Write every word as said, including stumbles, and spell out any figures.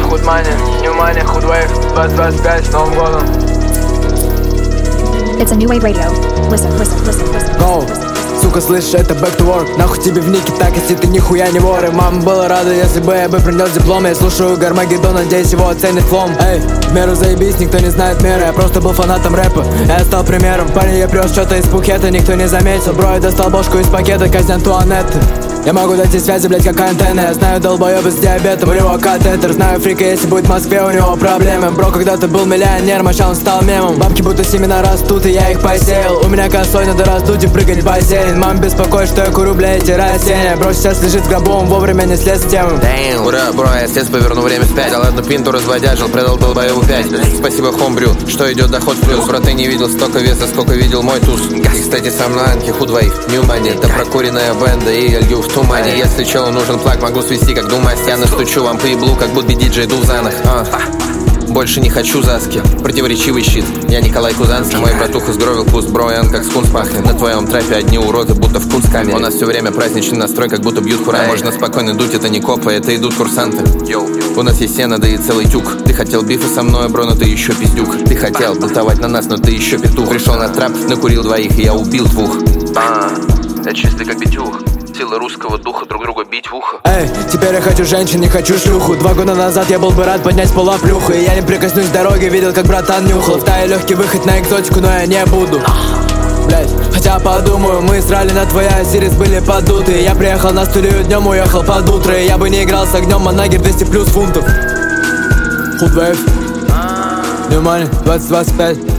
худ мани, new money, худ wave, двадцать двадцать пять с Новым годом. It's a new wave radio. Listen, listen, listen, listen. Go. Сука, слышишь, это back to work. Нахуй тебе в нике так, если ты нихуя не вор. И мама была рада, если бы я бы принес диплом. Я слушаю Гармагеддон, надеюсь, его оценит флом. Эй, в меру заебись, никто не знает меры. Я просто был фанатом рэпа, я стал примером. Парень, я привез что-то из Пхукета, никто не заметил. Бро, я достал бошку из пакета, казнь Антуанетты. Я могу дать тебе связи, блять, как антенна. Я знаю долбоеба с диабетом, у него катетер. Знаю фрика, если будет в Москве, у него проблемы. Бро, когда-то был миллионером, а ща он стал мемом. Бабки будто семена растут, и я их посеял. У меня косой, надо раздуть и прыгать в бассейн. Мам беспокоит, что я курю, бля, эти растения. Бро сейчас лежит в гробу, он вовремя не слез с темы. Damn. Ура, бро, я слез, поверну время вспять. Дал одну пинту, разводяжил, предал долбоебу пять. Спасибо хомбрю, что идет доход в плюс. Бро, ты не видел столько веса, сколько видел мой туз. И, кстати, сам на Анке, худвейв, new money. Это прокуренная бенда, и я лью в тумане. Если челу нужен флаг, могу свести, как думасть. Я настучу вам по еблу, как будто диджей Дузанах. а. Больше не хочу заски, противоречивый щит. Я Николай Кузанский, мой братуха сгровил куст. Бро, и он как скунс пахнет. На твоем трэпе одни уроды, будто в кунсткаме. У нас все время праздничный настрой, как будто бьют хура. Можно спокойно дуть, это не копы, это идут курсанты. У нас есть сено, да и целый тюк. Ты хотел бифа со мной, бро, но ты еще пиздюк. Ты хотел бунтовать на нас, но ты еще петух. Пришел на трап, накурил двоих, и я убил двух. А, я чистый как битюх. Сила русского духа друг друга бить в ухо. Эй, теперь я хочу женщин, не хочу шлюху. Два года назад я был бы рад поднять с пола плюху. И я не прикоснусь к дороге, видел, как братан нюхал. В тае легкий выход на экзотику, но я не буду. Блять, хотя подумаю, мы срали на твоя Сирис были подуты. Я приехал на студию днем, уехал под утро. И я бы не играл с огнем, манагер двести плюс фунтов. Худвейв, new money, двадцать двадцать пять.